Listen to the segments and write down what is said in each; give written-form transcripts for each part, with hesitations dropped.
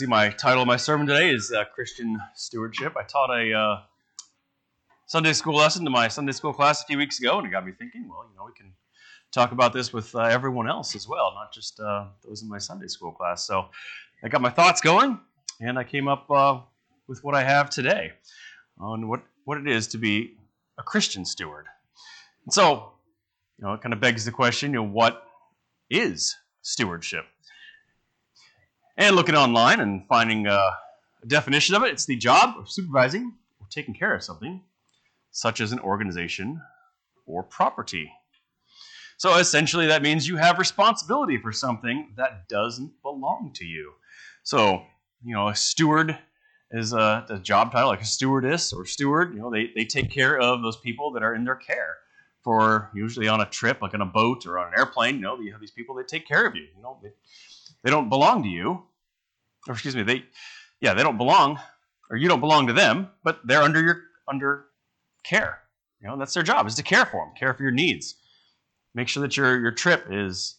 My title of my sermon today is Christian Stewardship. I taught a Sunday school lesson to my Sunday school class a few weeks ago, and it got me thinking, well, we can talk about this with everyone else as well, not just those in my Sunday school class. So I got my thoughts going, and I came up with what I have today on what it is to be a Christian steward. And so, it kind of begs the question, what is stewardship? And looking online and finding a definition of it, it's the job of supervising or taking care of something, such as an organization or property. So essentially that means you have responsibility for something that doesn't belong to you. So, a steward is a job title, like a stewardess or steward. They take care of those people that are in their care. For usually on a trip, like on a boat or on an airplane, you have these people that take care of you. They don't belong to you. Or excuse me, they don't belong, or you don't belong to them, but they're under care. That's their job, is to care for them, care for your needs. Make sure that your trip is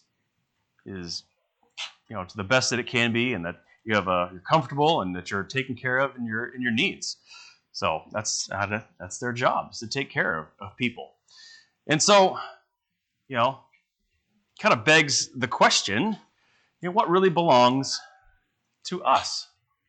to the best that it can be, and that you're comfortable and that you're taken care of in your needs. So that's their job, is to take care of people. And so, kind of begs the question, what really belongs to us?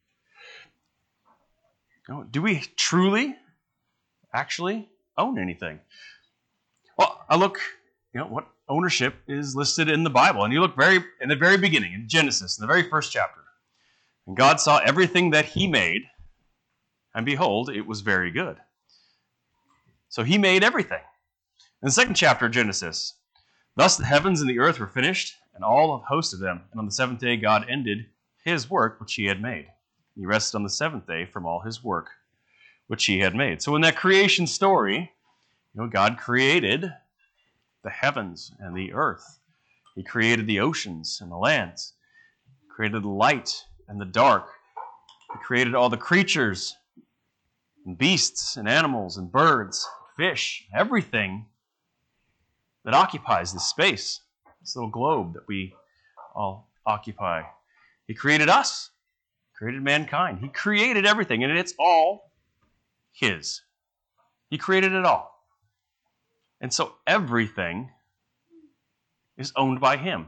Do we truly, actually own anything? Well, I look, what ownership is listed in the Bible, and you look in the very beginning, in Genesis, in the very first chapter. And God saw everything that He made, and behold, it was very good. So He made everything. In the second chapter of Genesis, thus the heavens and the earth were finished, and all the host of them. And on the seventh day God ended His work which He had made. He rested on the seventh day from all His work which He had made. So in that creation story, God created the heavens and the earth. He created the oceans and the lands. He created the light and the dark. He created all the creatures and beasts and animals and birds, fish, everything that occupies this space, this little globe that we all occupy. He created us, created mankind. He created everything, and it's all His. He created it all. And so everything is owned by Him.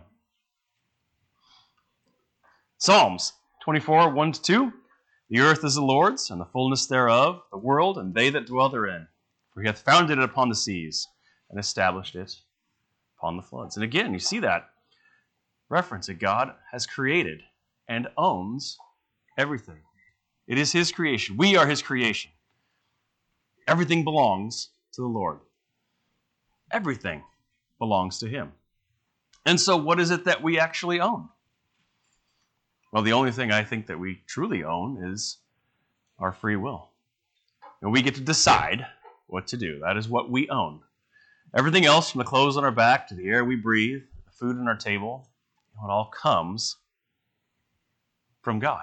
Psalms 24, 1-2. The earth is the Lord's, and the fullness thereof, the world, and they that dwell therein. For He hath founded it upon the seas, and established it upon the floods. And again, you see that reference that God has created and owns everything. It is His creation. We are His creation. Everything belongs to the Lord. Everything belongs to Him. And so what is it that we actually own? Well, the only thing I think that we truly own is our free will. And we get to decide what to do. That is what we own. Everything else, from the clothes on our back to the air we breathe, the food on our table, it all comes from God.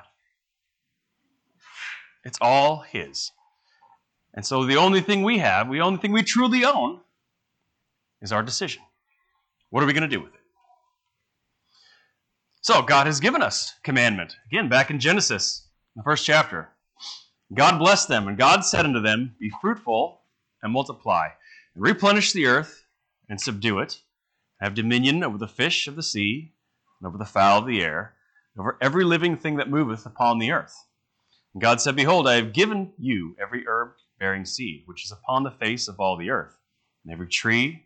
It's all His. And so the only thing we have, the only thing we truly own, is our decision. What are we going to do with it? So God has given us commandment. Again, back in Genesis, the first chapter. God blessed them, and God said unto them, Be fruitful and multiply, and replenish the earth, and subdue it, have dominion over the fish of the sea, and over the fowl of the air, and over every living thing that moveth upon the earth. And God said, Behold, I have given you every herb bearing seed, which is upon the face of all the earth, and every tree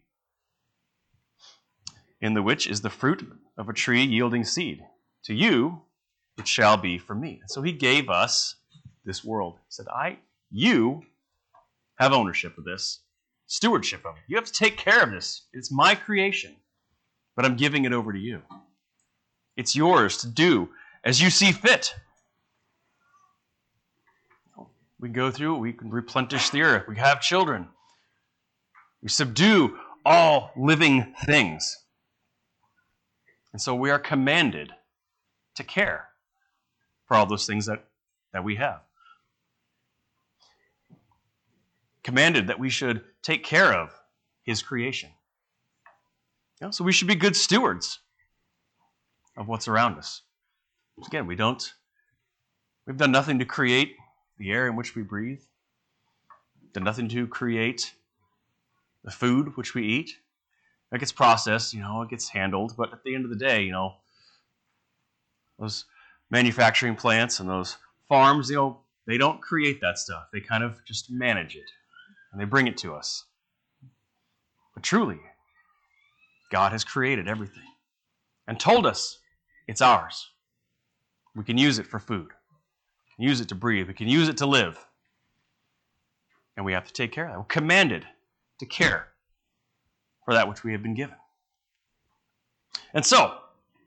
in the which is the fruit of a tree yielding seed. To you it shall be for me. And so He gave us this world. He said, you have ownership of this, stewardship of it. You have to take care of this. It's my creation, but I'm giving it over to you. It's yours to do as you see fit. We go through, we can replenish the earth. We have children. We subdue all living things. And so we are commanded to care for all those things that we have. Commanded that we should take care of His creation. So we should be good stewards of what's around us. Again, we don't We've done nothing to create the air in which we breathe. Done nothing to create the food which we eat. It gets processed, it gets handled, but at the end of the day, those manufacturing plants and those farms, they don't create that stuff. They kind of just manage it, and they bring it to us. But truly, God has created everything and told us it's ours. We can use it for food. We can use it to breathe. We can use it to live. And we have to take care of that. We're commanded to care for that which we have been given. And so, I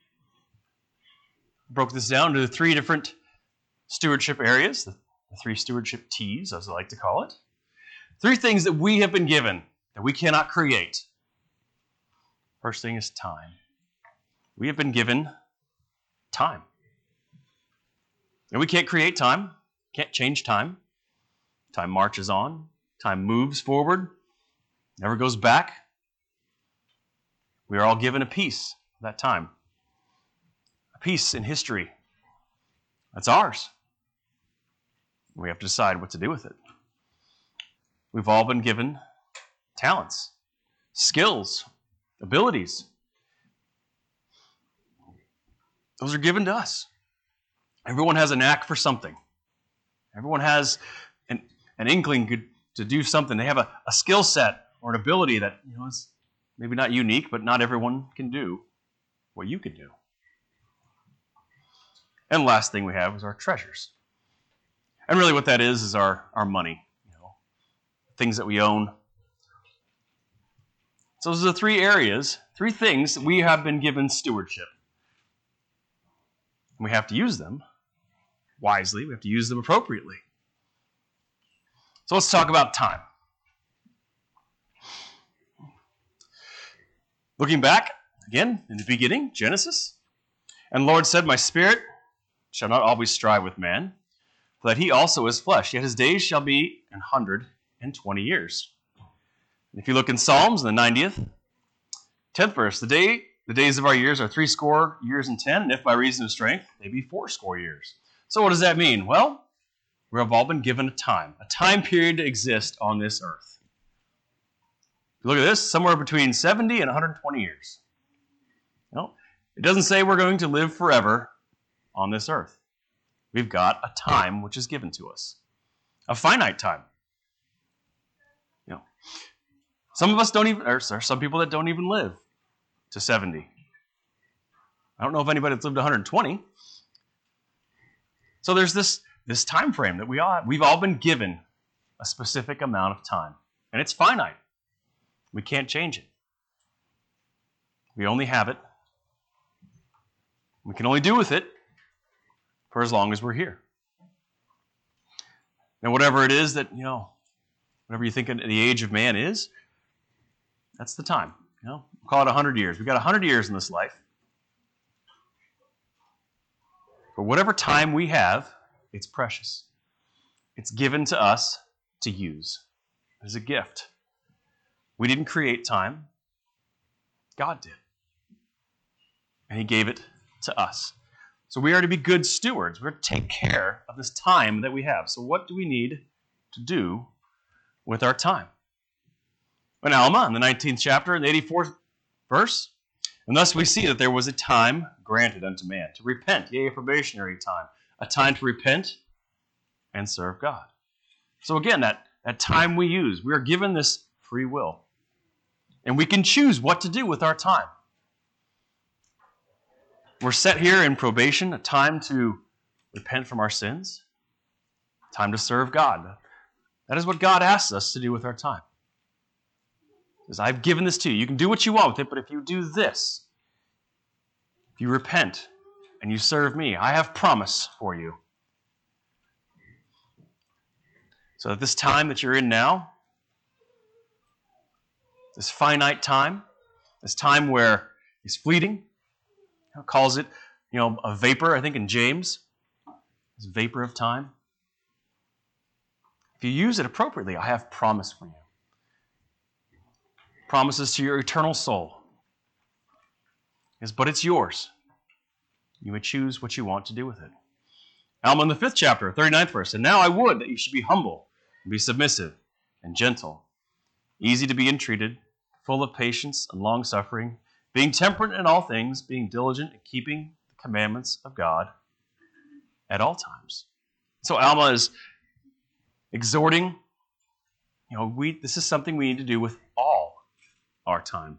broke this down to 3 different stewardship areas, the 3 stewardship T's, as I like to call it. 3 things that we have been given that we cannot create. First thing is time. We have been given time. And we can't create time, can't change time. Time marches on, time moves forward, never goes back. We are all given a piece of that time. A piece in history. That's ours. We have to decide what to do with it. We've all been given talents, skills, abilities. Those are given to us. Everyone has a knack for something. Everyone has an inkling to do something. They have a skill set or an ability that is maybe not unique, but not everyone can do what you can do. And the last thing we have is our treasures. And really what that is our money, things that we own. So those are the 3 areas, 3 things that we have been given stewardship. And we have to use them wisely. We have to use them appropriately. So let's talk about time. Looking back, again, in the beginning, Genesis. And the Lord said, my spirit shall not always strive with man, for that he also is flesh, yet his days shall be 120 years. And if you look in Psalms, in the 90th, 10th verse, the days of our years are 70 years and 10, and if by reason of strength, they be 70 years. So what does that mean? Well, we have all been given a time period to exist on this earth. If you look at this, somewhere between 70 and 120 years. It doesn't say we're going to live forever on this earth. We've got a time which is given to us. A finite time. Some of us don't even, or some people that don't even live to 70. I don't know if anybody that's lived 120. So there's this time frame that we've all been given a specific amount of time. And it's finite. We can't change it. We only have it. We can only do with it for as long as we're here. And whatever it is that, whatever you think the age of man is, that's the time. We'll call it 100 years. We've got 100 years in this life. But whatever time we have, it's precious. It's given to us to use as a gift. We didn't create time. God did. And he gave it to us. So we are to be good stewards. We're to take care of this time that we have. So what do we need to do with our time? In Alma, in the 19th chapter, in the 84th verse, and thus we see that there was a time granted unto man to repent, yea, a probationary time, a time to repent and serve God. So again, that time we use, we are given this free will. And we can choose what to do with our time. We're set here in probation, a time to repent from our sins, time to serve God. That is what God asks us to do with our time. He says, I've given this to you. You can do what you want with it, but if you do this, if you repent and you serve me, I have promise for you. So at this time that you're in now, this finite time, this time where it's fleeting, calls it, a vapor, I think in James, this vapor of time. If you use it appropriately, I have promise for you. Promises to your eternal soul. But it's yours. You may choose what you want to do with it. Alma in the 5th chapter, 39th verse. And now I would that you should be humble and be submissive and gentle, easy to be entreated, full of patience and long-suffering, being temperate in all things, being diligent in keeping the commandments of God at all times. So Alma is exhorting, this is something we need to do with all our time.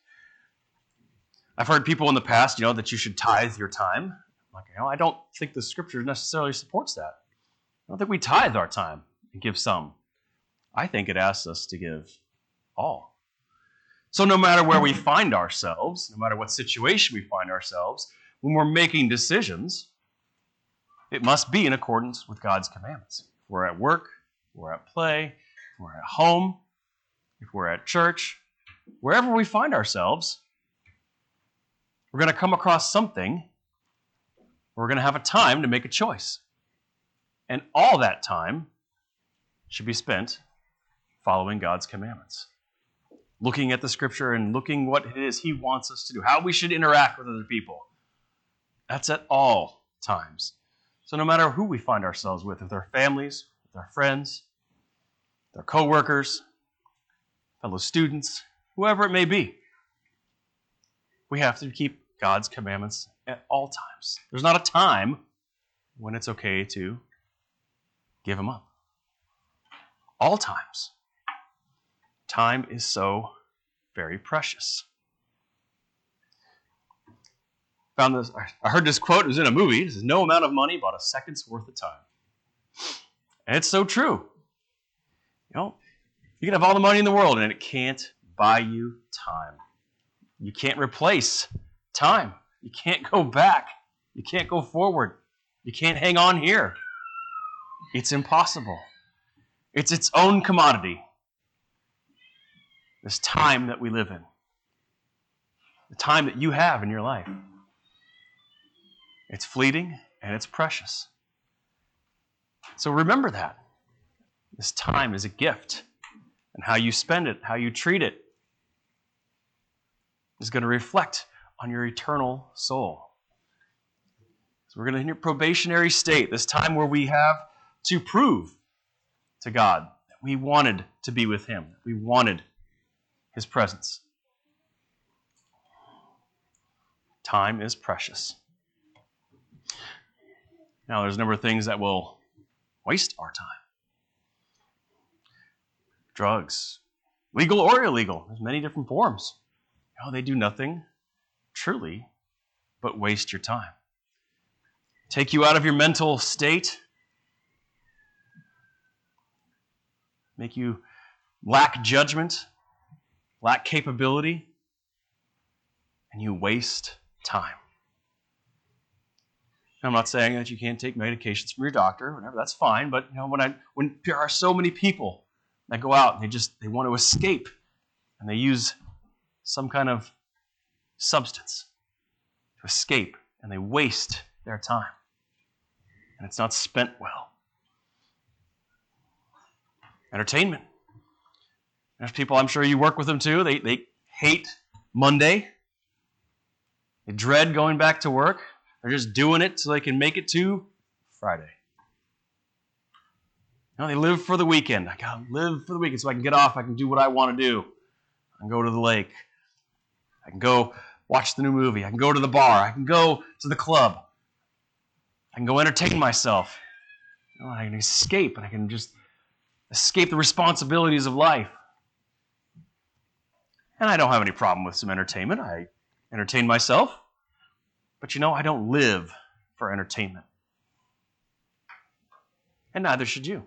I've heard people in the past, that you should tithe your time. I don't think the scripture necessarily supports that. I don't think we tithe our time and give some. I think it asks us to give all. So no matter where we find ourselves, no matter what situation we find ourselves, when we're making decisions, it must be in accordance with God's commandments. If we're at work, if we're at play, if we're at home, if we're at church, wherever we find ourselves, we're going to come across something. We're going to have a time to make a choice. And all that time should be spent following God's commandments. Looking at the scripture and looking what it is he wants us to do, how we should interact with other people. That's at all times. So no matter who we find ourselves with our families, with our friends, with our co-workers, fellow students, whoever it may be, we have to keep God's commandments at all times. There's not a time when it's okay to give them up. All times. Time is so very precious. I heard this quote, it was in a movie. It says, no amount of money bought a second's worth of time. And it's so true. You can have all the money in the world and it can't buy you time. You can't replace time. You can't go back. You can't go forward. You can't hang on here. It's impossible. It's its own commodity. This time that we live in. The time that you have in your life. It's fleeting and it's precious. So remember that. This time is a gift. And how you spend it, how you treat it, is going to reflect on your eternal soul. So we're going to hit your probationary state, this time where we have to prove to God that we wanted to be with him, that we wanted his presence. Time is precious. Now, there's a number of things that will waste our time. Drugs, legal or illegal. There's many different forms. They do nothing truly but waste your time. Take you out of your mental state. Make you lack judgment, lack capability, and you waste time. I'm not saying that you can't take medications from your doctor or whatever, that's fine, but when there are so many people that go out and they want to escape and they use some kind of substance to escape and they waste their time and it's not spent well. Entertainment. There's people, I'm sure you work with them too, they hate Monday. They dread going back to work. They're just doing it so they can make it to Friday. They live for the weekend. I gotta live for the weekend so I can get off. I can do what I want to do. I can go to the lake. I can go watch the new movie. I can go to the bar. I can go to the club. I can go entertain myself. I can escape, and I can just escape the responsibilities of life. And I don't have any problem with some entertainment. I entertain myself. But I don't live for entertainment. And neither should you.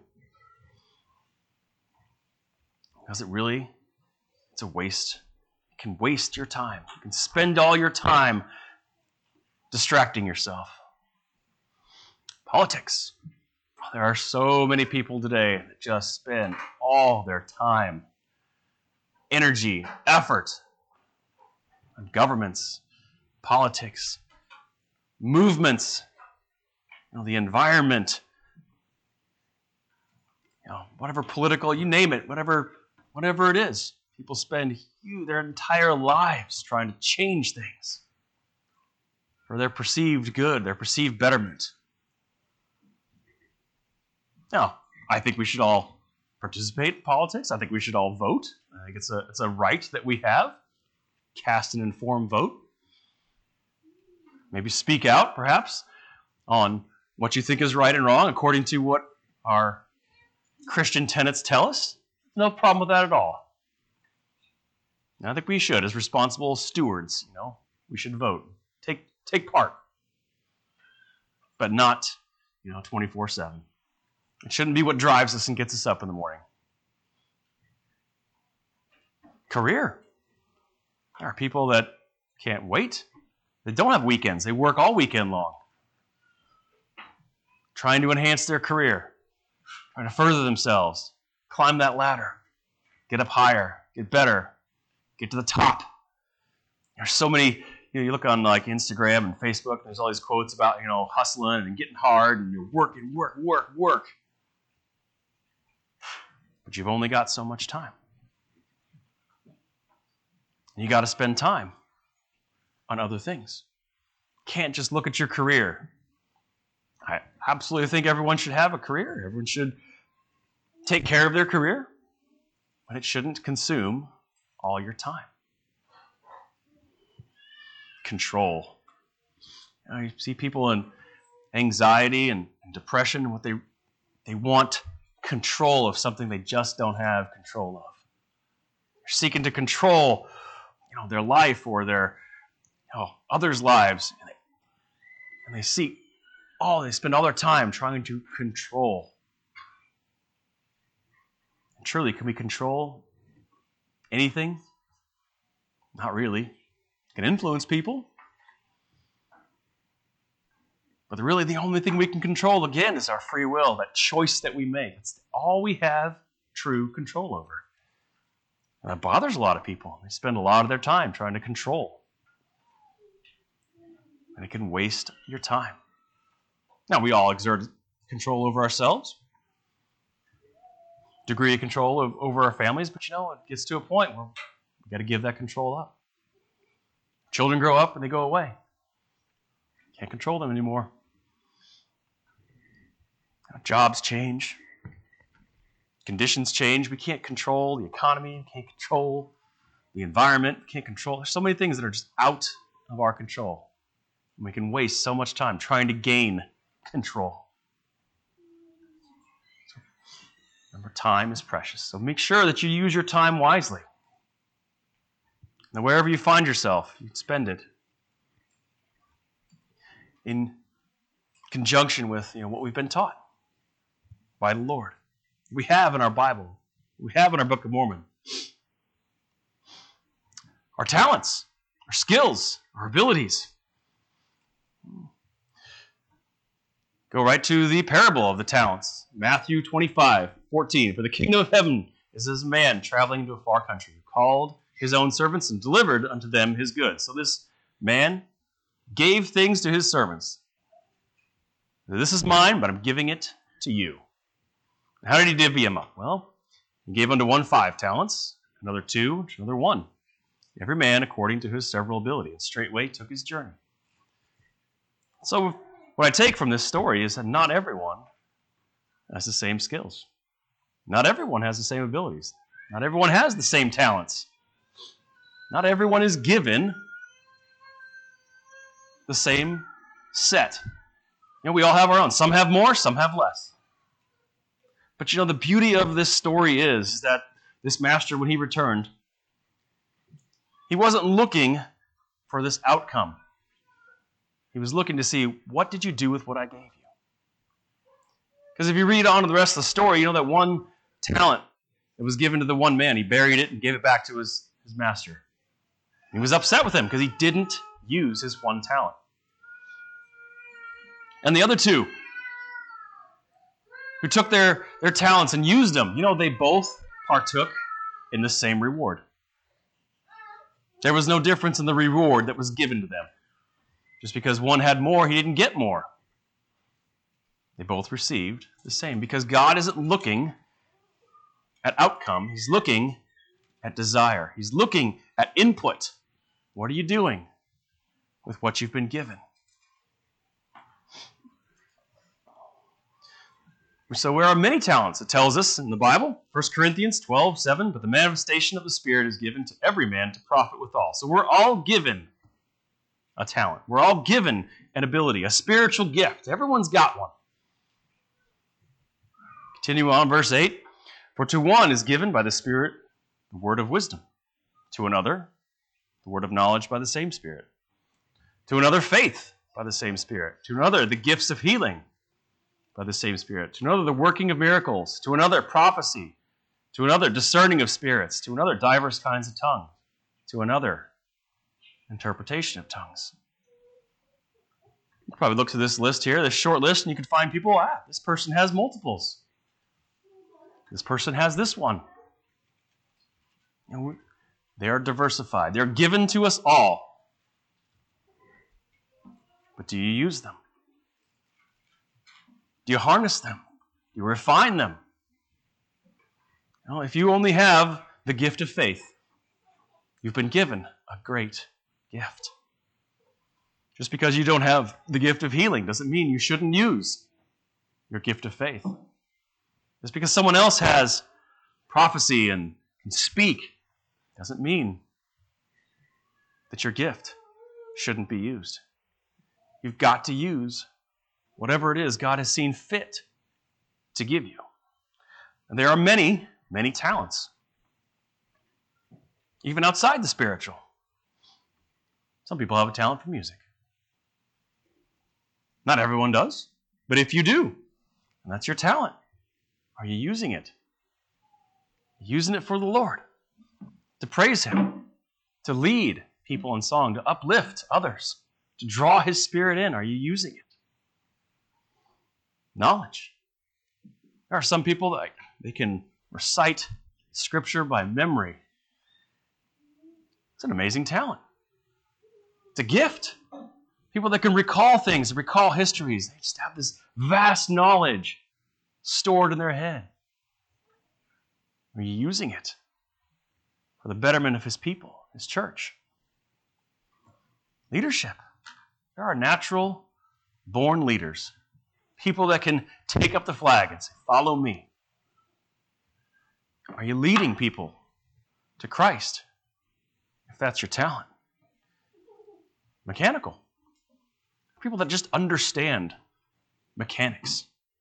Because it's a waste. It can waste your time. You can spend all your time distracting yourself. Politics. There are so many people today that just spend all their time, energy, effort on governments, politics, movements, the environment, whatever political, you name it, whatever it is. People spend their entire lives trying to change things for their perceived good, their perceived betterment. Now, I think we should all participate in politics. I think we should all vote. I think it's a right that we have. Cast an informed vote. Maybe speak out, perhaps, on what you think is right and wrong according to what our Christian tenets tell us. No problem with that at all. And I think we should, as responsible stewards, we should vote. Take part. But not, 24/7. It shouldn't be what drives us and gets us up in the morning. Career. There are people that can't wait. They don't have weekends. They work all weekend long. Trying to enhance their career. Trying to further themselves. Climb that ladder. Get up higher. Get better. Get to the top. There's so many, you look on like Instagram and Facebook, there's all these quotes about, hustling and getting hard and you're working, work. But you've only got so much time. And you got to spend time on other things. Can't just look at your career. I absolutely think everyone should have a career. Everyone should take care of their career, but it shouldn't consume all your time. Control. You see people in anxiety and depression, what they want control of something they just don't have control of. They're seeking to control, their life or their others' lives, and they spend all their time trying to control. And truly, can we control anything? Not really. Can influence people. But really the only thing we can control, again, is our free will, that choice that we make. It's all we have true control over. And that bothers a lot of people. They spend a lot of their time trying to control. And it can waste your time. Now, we all exert control over ourselves. Degree of control over our families, but it gets to a point where we've got to give that control up. Children grow up and they go away. Can't control them anymore. Jobs change. Conditions change. We can't control the economy. We can't control the environment. We can't control. There's so many things that are just out of our control. And we can waste so much time trying to gain control. So, remember, time is precious. So make sure that you use your time wisely. Now, wherever you find yourself, you spend it in conjunction with what we've been taught by the Lord. We have in our Bible. We have in our Book of Mormon. Our talents, our skills, our abilities. Go right to the parable of the talents. Matthew 25:14. For the kingdom of heaven is as a man traveling into a far country, who called his own servants and delivered unto them his goods. So this man gave things to his servants. This is mine, but I'm giving it to you. How did he divvy them up? Well, he gave unto one 5 talents, another 2, another 1. Every man according to his several ability, and straightway took his journey. So what I take from this story is that not everyone has the same skills. Not everyone has the same abilities. Not everyone has the same talents. Not everyone is given the same set. We all have our own. Some have more, some have less. But the beauty of this story is that this master, when he returned, he wasn't looking for this outcome. He was looking to see, what did you do with what I gave you? Because if you read on to the rest of the story, that one talent that was given to the one man, he buried it and gave it back to his master. He was upset with him because he didn't use his one talent. And the other 2, who took their talents and used them, they both partook in the same reward. There was no difference in the reward that was given to them. Just because one had more, he didn't get more. They both received the same, because God isn't looking at outcome. He's looking at desire. He's looking at input. What are you doing with what you've been given? So there are many talents. It tells us in the Bible, 1 Corinthians 12:7, but the manifestation of the Spirit is given to every man to profit withal. So we're all given a talent. We're all given an ability, a spiritual gift. Everyone's got one. Continue on, verse 8. For to one is given by the Spirit the word of wisdom, to another the word of knowledge by the same Spirit, to another faith by the same Spirit, to another the gifts of healing by the same Spirit, to another the working of miracles, to another prophecy, to another discerning of spirits, to another diverse kinds of tongues, to another interpretation of tongues. You can probably look to this list here, this short list, and you can find people, this person has multiples. This person has this one. And they are diversified. They're given to us all. But do you use them? Do you harness them? Do you refine them? If you only have the gift of faith, you've been given a great gift. Just because you don't have the gift of healing doesn't mean you shouldn't use your gift of faith. Just because someone else has prophecy and can speak doesn't mean that your gift shouldn't be used. You've got to use whatever it is God has seen fit to give you. And there are many, many talents, even outside the spiritual. Some people have a talent for music. Not everyone does, but if you do, and that's your talent, are you using it? Using it for the Lord, to praise Him, to lead people in song, to uplift others, to draw His Spirit in. Are you using it? Knowledge. There are some people that they can recite Scripture by memory. It's an amazing talent. It's a gift. People that can recall things, recall histories. They just have this vast knowledge stored in their head. Are you using it for the betterment of His people, His church? Leadership. There are natural born leaders. People that can take up the flag and say, follow me. Are you leading people to Christ? If that's your talent. Mechanical. People that just understand mechanics.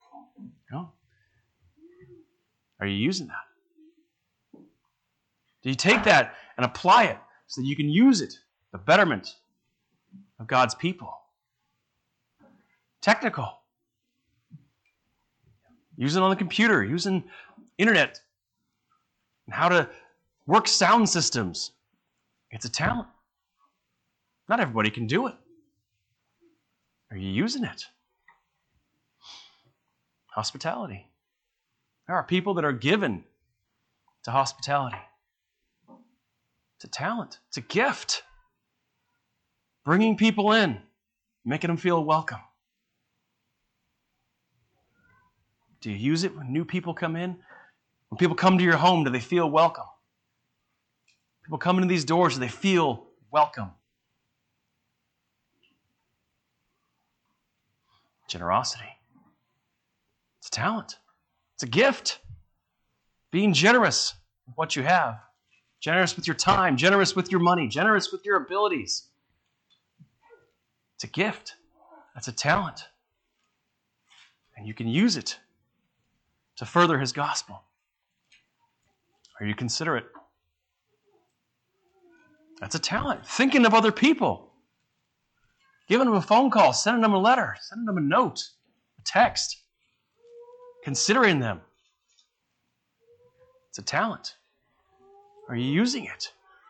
Are you using that? Do you take that and apply it so that you can use it for the betterment of God's people? Technical. Using on the computer, using internet, and how to work sound systems. It's a talent. Not everybody can do it. Are you using it? Hospitality. There are people that are given to hospitality. It's a talent. It's a gift. Bringing people in, making them feel welcome. Do you use it when new people come in? When people come to your home, do they feel welcome? People come into these doors, do they feel welcome? Generosity. It's a talent. It's a gift. Being generous with what you have. Generous with your time. Generous with your money. Generous with your abilities. It's a gift. That's a talent. And you can use it to further His gospel. Are you considerate? That's a talent. Thinking of other people. Giving them a phone call, sending them a letter, sending them a note, a text. Considering them. It's a talent. Are you using it?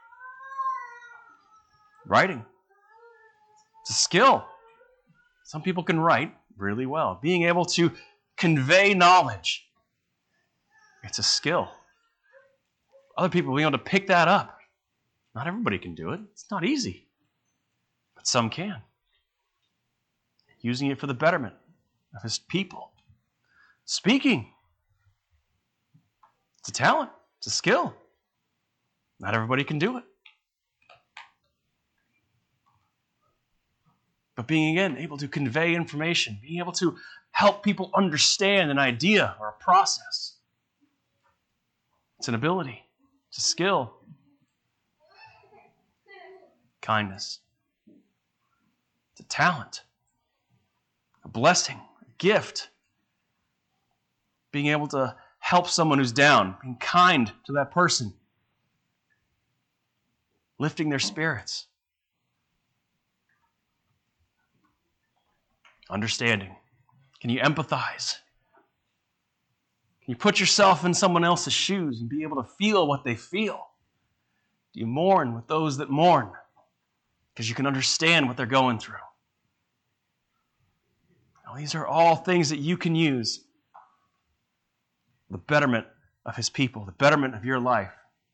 Writing. It's a skill. Some people can write really well. Being able to convey knowledge. It's a skill. Other people being able to pick that up. Not everybody can do it. It's not easy. But some can. Using it for the betterment of His people. Speaking. It's a talent. It's a skill. Not everybody can do it. But being, again, able to convey information, being able to help people understand an idea or a process. It's an ability. It's a skill. Kindness. It's a talent. A blessing. A gift. Being able to help someone who's down. Being kind to that person. Lifting their spirits. Understanding. Can you empathize? Can you put yourself in someone else's shoes and be able to feel what they feel? Do you mourn with those that mourn? Because you can understand what they're going through. Now, these are all things that you can use for the betterment of His people, the betterment of your life.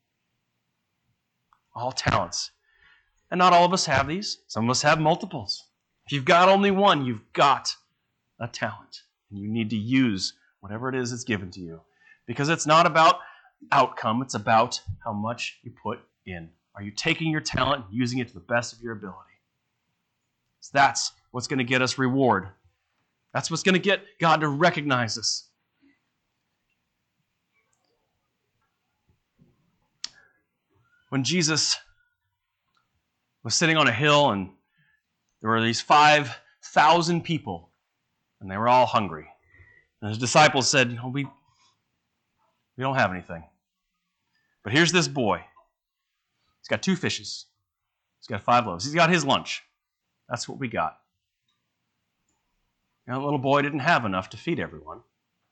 All talents. And not all of us have these. Some of us have multiples. If you've got only one, you've got a talent. And you need to use whatever it is that's given to you. Because it's not about outcome, it's about how much you put in. Are you taking your talent and using it to the best of your ability? So that's what's going to get us reward. That's what's going to get God to recognize us. When Jesus was sitting on a hill and there were these 5,000 people and they were all hungry. And His disciples said, we don't have anything. But here's this boy. He's got 2 fishes. He's got 5 loaves. He's got his lunch. That's what we got. The little boy didn't have enough to feed everyone.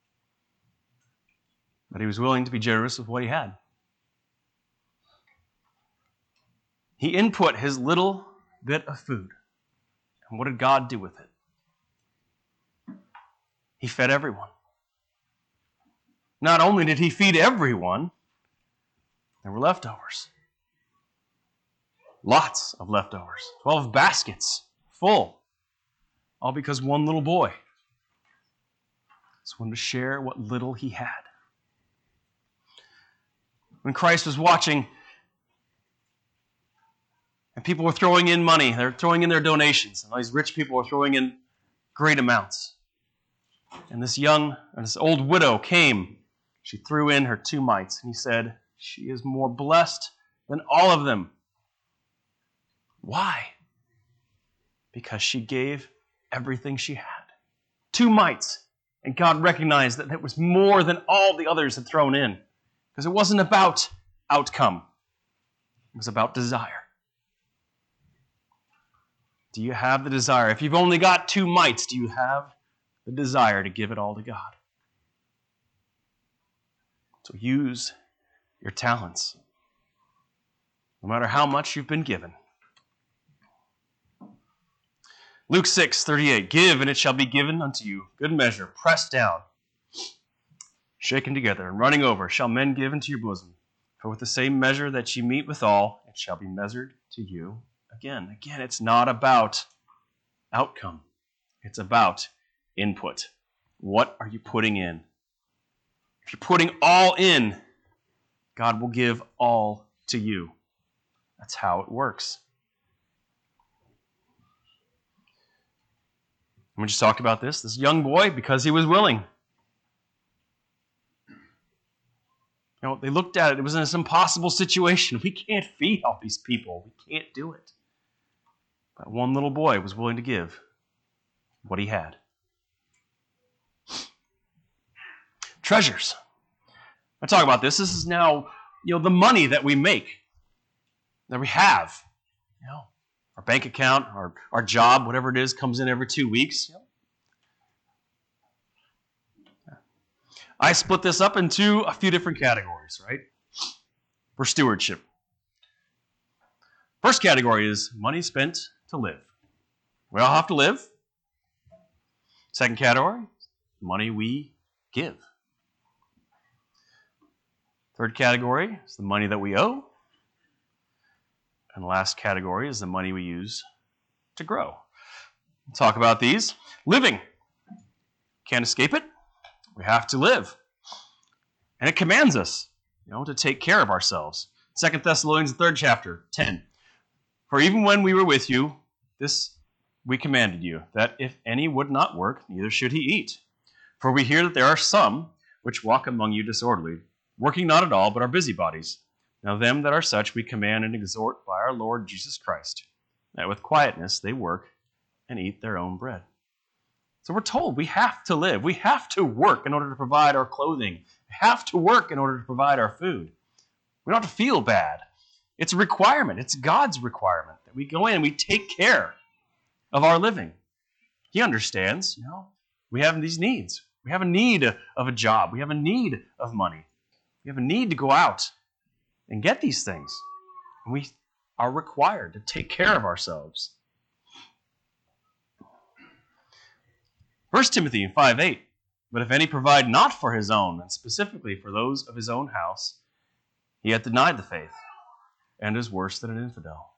But he was willing to be generous with what he had. He input his little bit of food. And what did God do with it? He fed everyone. Not only did He feed everyone, there were leftovers. Lots of leftovers. 12 baskets full. All because one little boy just wanted to share what little he had. When Christ was watching and people were throwing in money, they're throwing in their donations, and all these rich people were throwing in great amounts. And this old widow came. She threw in her 2 mites, and He said, she is more blessed than all of them. Why? Because she gave everything she had. 2 mites. And God recognized that it was more than all the others had thrown in. Because it wasn't about outcome. It was about desire. Do you have the desire? If you've only got 2 mites, do you have the desire to give it all to God? So use your talents. No matter how much you've been given. Luke 6:38, give and it shall be given unto you, good measure, pressed down, shaken together, and running over, shall men give into your bosom. For with the same measure that ye meet withal, it shall be measured to you again. Again, it's not about outcome. It's about input. What are you putting in? If you're putting all in, God will give all to you. That's how it works. We just talked about this young boy, because he was willing. They looked at it. It was this impossible situation. We can't feed all these people. We can't do it. But one little boy was willing to give what he had. Treasures. I talk about this. This is now, the money that we make, that we have. Our bank account, our job, whatever it is, comes in every 2 weeks. I split this up into a few different categories, right? For stewardship. First category is money spent to live. We all have to live. Second category, money we give. Third category is the money that we owe. And the last category is the money we use to grow. We'll talk about these. Living. Can't escape it. We have to live. And it commands us, to take care of ourselves. 2 Thessalonians, 3rd chapter, 10. For even when we were with you, this we commanded you, that if any would not work, neither should he eat. For we hear that there are some which walk among you disorderly, working not at all, but are busybodies. Now them that are such we command and exhort by our Lord Jesus Christ, that with quietness they work and eat their own bread. So we're told we have to live. We have to work in order to provide our clothing. We have to work in order to provide our food. We don't have to feel bad. It's a requirement. It's God's requirement that we go in and we take care of our living. He understands, we have these needs. We have a need of a job. We have a need of money. We have a need to go out and get these things. And we are required to take care of ourselves. 1 Timothy 5:8, but if any provide not for his own, and specifically for those of his own house, he hath denied the faith, and is worse than an infidel.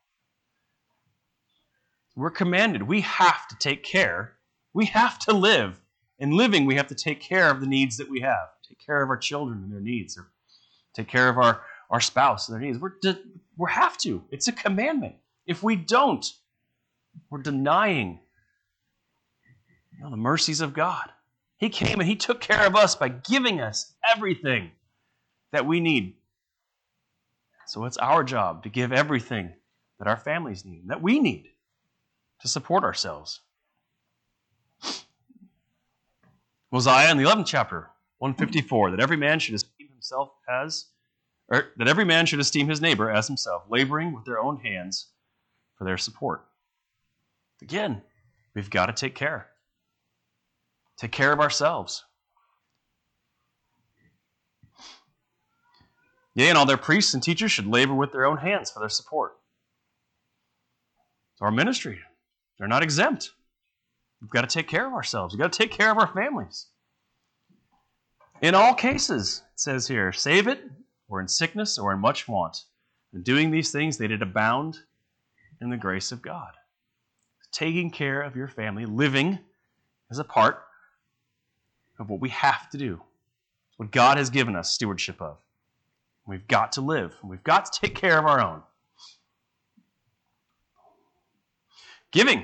We're commanded. We have to take care. We have to live. In living, we have to take care of the needs that we have. Take care of our children and their needs. Or take care of our spouse and their needs. We have to. It's a commandment. If we don't, we're denying the mercies of God. He came and he took care of us by giving us everything that we need. So it's our job to give everything that our families need, that we need to support ourselves. Mosiah in the 11th chapter, 154, that every man should esteem his neighbor as himself, laboring with their own hands for their support. Again, we've got to take care. Take care of ourselves. Yea, and all their priests and teachers should labor with their own hands for their support. So our ministry, they're not exempt. We've got to take care of ourselves. We've got to take care of our families. In all cases, it says here, save it, or in sickness, or in much want. In doing these things, they did abound in the grace of God. Taking care of your family, living as a part of what we have to do. It's what God has given us stewardship of. We've got to live. We've got to take care of our own. Giving.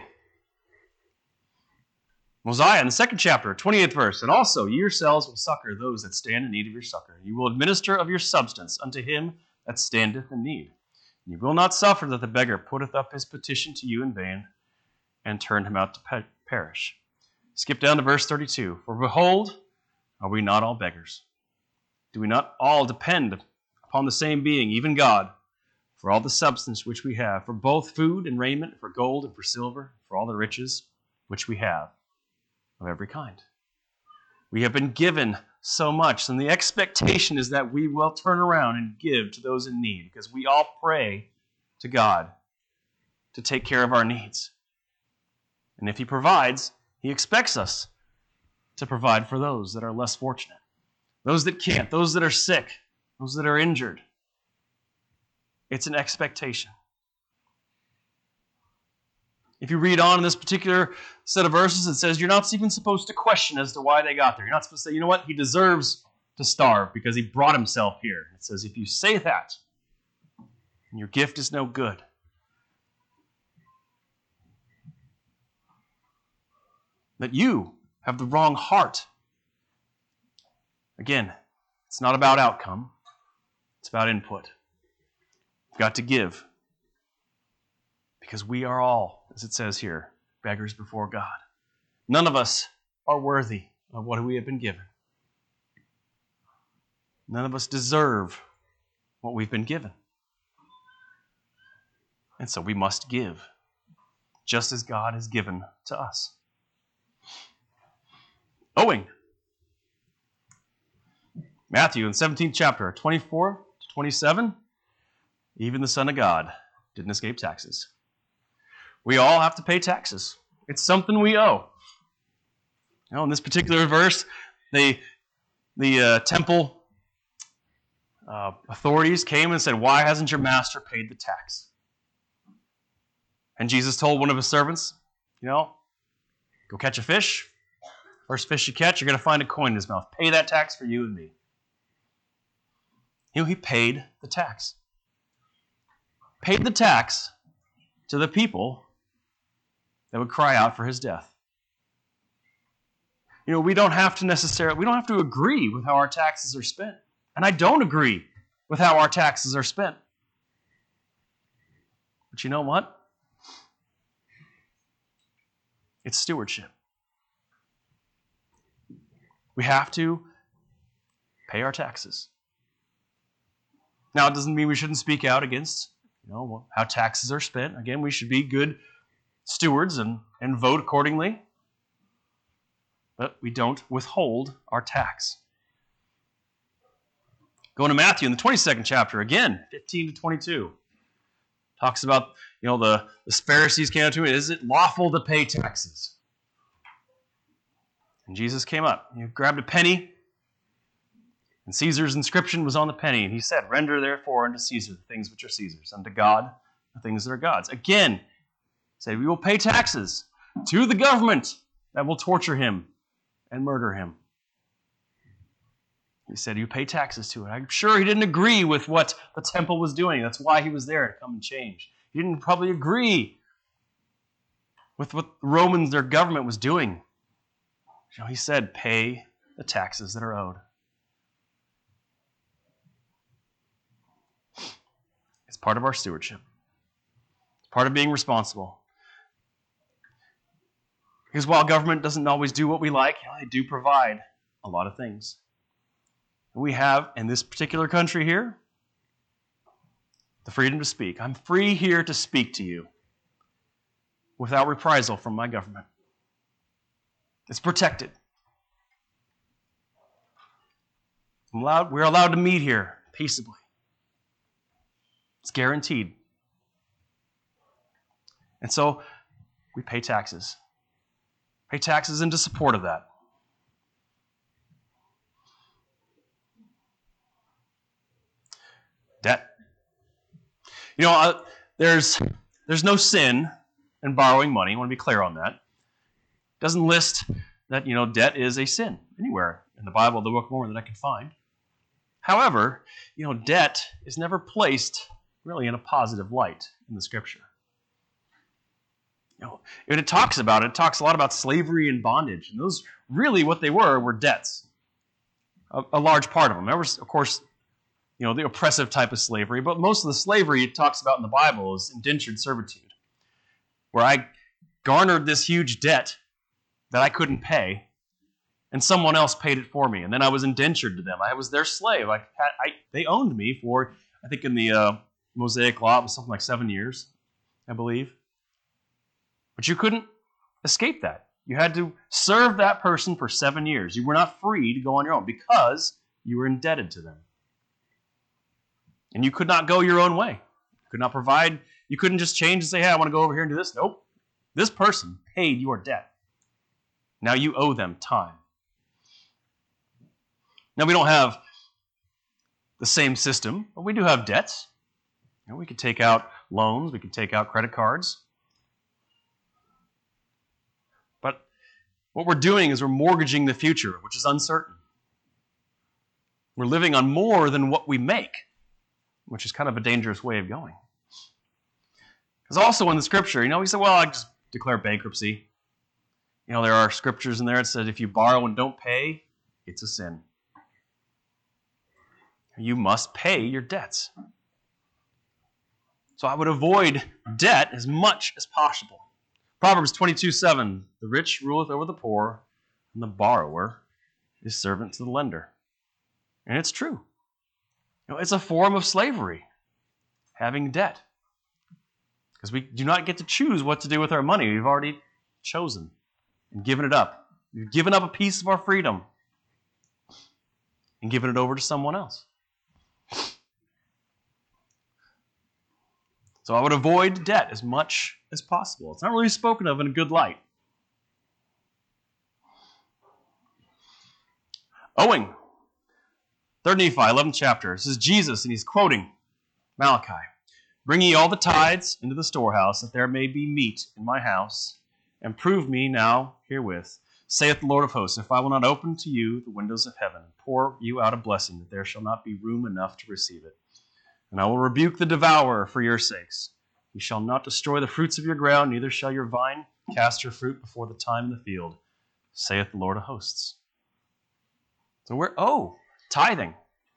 Mosiah in the 2nd chapter, 28th verse, and also ye yourselves will succor those that stand in need of your succor. You will administer of your substance unto him that standeth in need. And you will not suffer that the beggar putteth up his petition to you in vain, and turn him out to perish. Skip down to verse 32. For behold, are we not all beggars? Do we not all depend upon the same being, even God, for all the substance which we have, for both food and raiment, for gold and for silver, for all the riches which we have of every kind? We have been given so much, and the expectation is that we will turn around and give to those in need, because we all pray to God to take care of our needs. And if he provides, he expects us to provide for those that are less fortunate, those that can't, those that are sick, those that are injured. It's an expectation. If you read on in this particular set of verses, it says you're not even supposed to question as to why they got there. You're not supposed to say, you know what, he deserves to starve because he brought himself here. It says if you say that, your gift is no good. That you have the wrong heart. Again, it's not about outcome. It's about input. You've got to give. Because we are all, as it says here, beggars before God. None of us are worthy of what we have been given. None of us deserve what we've been given. And so we must give, just as God has given to us. Owing. Matthew in 17th chapter, 24 to 27, even the Son of God didn't escape taxes. We all have to pay taxes. It's something we owe. In this particular verse, the temple authorities came and said, why hasn't your master paid the tax? And Jesus told one of his servants, go catch a fish. First fish you catch, you're going to find a coin in his mouth. Pay that tax for you and me. He paid the tax. Paid the tax to the people that would cry out for his death. We don't have to agree with how our taxes are spent. And I don't agree with how our taxes are spent. But you know what? It's stewardship. We have to pay our taxes. Now, it doesn't mean we shouldn't speak out against how taxes are spent. Again, we should be good stewards and vote accordingly. But we don't withhold our tax. Going to Matthew in the 22nd chapter, again, 15 to 22. Talks about, the Pharisees came up to him, is it lawful to pay taxes? And Jesus came up. He grabbed a penny, and Caesar's inscription was on the penny. And he said, render therefore unto Caesar the things which are Caesar's, unto God the things that are God's. Again, he said, we will pay taxes to the government that will torture him and murder him. He said, you pay taxes to it. I'm sure he didn't agree with what the temple was doing. That's why he was there, to come and change. He didn't probably agree with what the Romans, their government, was doing. He said, pay the taxes that are owed. It's part of our stewardship. It's part of being responsible. Because while government doesn't always do what we like, they do provide a lot of things. We have, in this particular country here, the freedom to speak. I'm free here to speak to you without reprisal from my government. It's protected. We're allowed to meet here peaceably. It's guaranteed. And so we pay taxes. Pay taxes into support of that. Debt. There's no sin in borrowing money. I want to be clear on that. It doesn't list that, debt is a sin anywhere in the Bible, the Book of Mormon, that I can find. However, debt is never placed really in a positive light in the Scripture. When it talks about it, it talks a lot about slavery and bondage. And those really what they were debts. A large part of them. There was, of course, the oppressive type of slavery, but most of the slavery it talks about in the Bible is indentured servitude, where I garnered this huge debt that I couldn't pay, and someone else paid it for me, and then I was indentured to them. I was their slave. They owned me for, I think in the Mosaic Law, it was something like 7 years, I believe. But you couldn't escape that. You had to serve that person for 7 years. You were not free to go on your own because you were indebted to them. And you could not go your own way. You could not provide. You couldn't just change and say, hey, I want to go over here and do this. Nope. This person paid your debt. Now you owe them time. Now we don't have the same system, but we do have debts. We could take out loans. We could take out credit cards. But what we're doing is we're mortgaging the future, which is uncertain. We're living on more than what we make, which is kind of a dangerous way of going. Because also in the Scripture, we say, well, I just declare bankruptcy. There are scriptures in there that said if you borrow and don't pay, it's a sin. You must pay your debts. So I would avoid debt as much as possible. Proverbs 22:7, the rich ruleth over the poor, and the borrower is servant to the lender. And it's true. It's a form of slavery, having debt. Because we do not get to choose what to do with our money. We've already chosen and given it up. We've given up a piece of our freedom and given it over to someone else. So I would avoid debt as much as possible. It's not really spoken of in a good light. Owing. 3rd Nephi, 11th chapter. This is Jesus, and he's quoting Malachi. Bring ye all the tithes into the storehouse, that there may be meat in my house, and prove me now herewith, saith the Lord of hosts, if I will not open to you the windows of heaven, and pour you out a blessing, that there shall not be room enough to receive it. And I will rebuke the devourer for your sakes, You shall not destroy the fruits of your ground, neither shall your vine cast her fruit before the time in the field, saith the Lord of hosts. So tithing.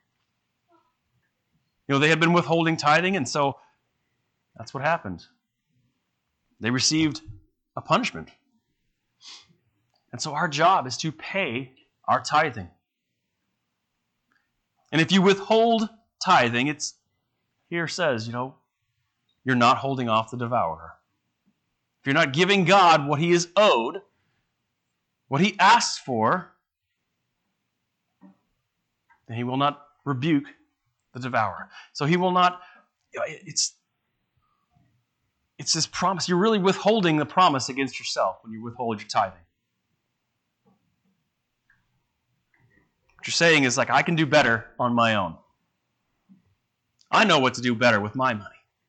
They had been withholding tithing, and so that's what happened. They received a punishment. And so our job is to pay our tithing. And if you withhold tithing, it's here says, you're not holding off the devourer. If you're not giving God what he is owed, what he asks for, then he will not rebuke the devourer. So he will not, it's this promise. You're really withholding the promise against yourself when you withhold your tithing. What you're saying is I can do better on my own. I know what to do better with my money.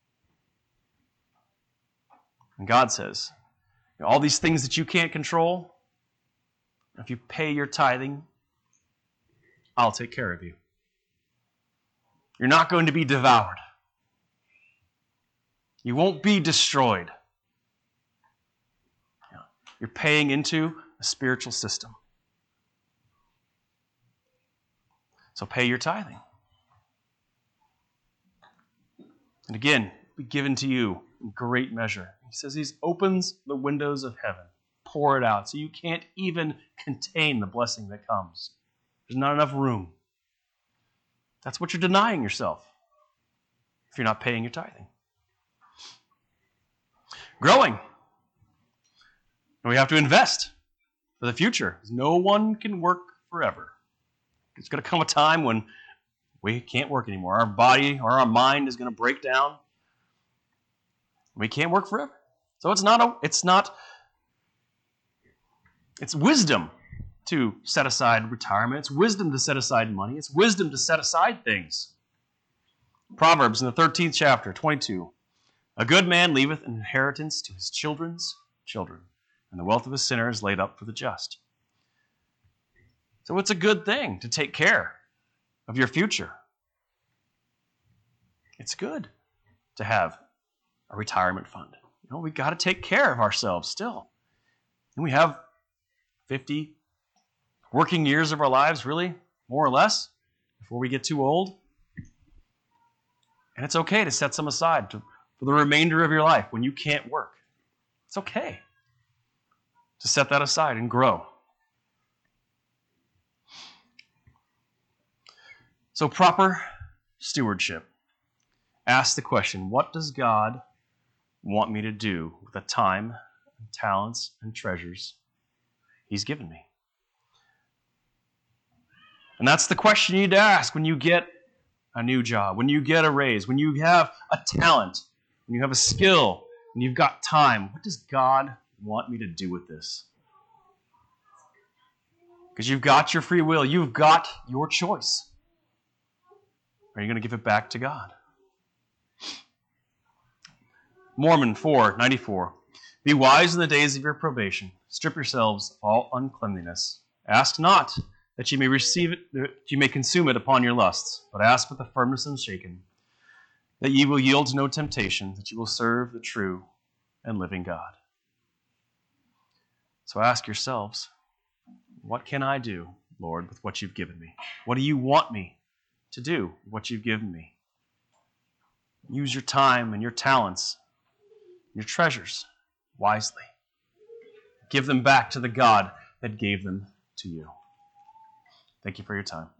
And God says, all these things that you can't control, if you pay your tithing, I'll take care of you. You're not going to be devoured. You won't be destroyed. You're paying into a spiritual system. So pay your tithing. And again, be given to you in great measure. He says he opens the windows of heaven, pour it out, so you can't even contain the blessing that comes. There's not enough room. That's what you're denying yourself if you're not paying your tithing. Growing. And we have to invest for the future. No one can work forever. It's going to come a time when we can't work anymore. Our body or our mind is going to break down. We can't work forever. So it's wisdom to set aside retirement. It's wisdom to set aside money. It's wisdom to set aside things. Proverbs in the 13th chapter, 22. A good man leaveth an inheritance to his children's children, and the wealth of a sinner is laid up for the just. So it's a good thing to take care of your future. It's good to have a retirement fund. We got to take care of ourselves still. And we have 50 working years of our lives, really, more or less, before we get too old. And it's okay to set some aside for the remainder of your life when you can't work. It's okay to set that aside and grow. So proper stewardship. Ask the question, what does God want me to do with the time and talents and treasures he's given me? And that's the question you need to ask when you get a new job, when you get a raise, when you have a talent, when you have a skill, when you've got time. What does God want me to do with this? Because you've got your free will. You've got your choice. Are you going to give it back to God? Mormon 4:94. Be wise in the days of your probation. Strip yourselves of all uncleanliness. Ask not that you may receive it, that you may consume it upon your lusts, but ask with a firmness unshaken, that ye will yield to no temptation, that you will serve the true and living God. So ask yourselves, what can I do, Lord, with what you've given me? What do you want me to do with what you've given me? Use your time and your talents, your treasures wisely. Give them back to the God that gave them to you. Thank you for your time.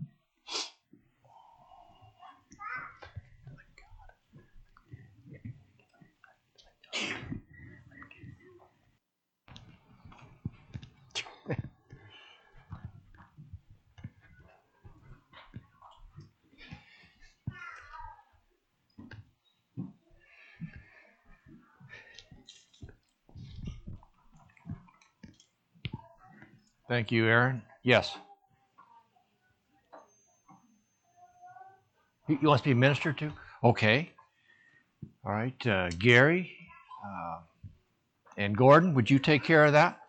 Thank you, Aaron. Yes. You want to be ministered to? Okay. All right. Gary and Gordon, would you take care of that?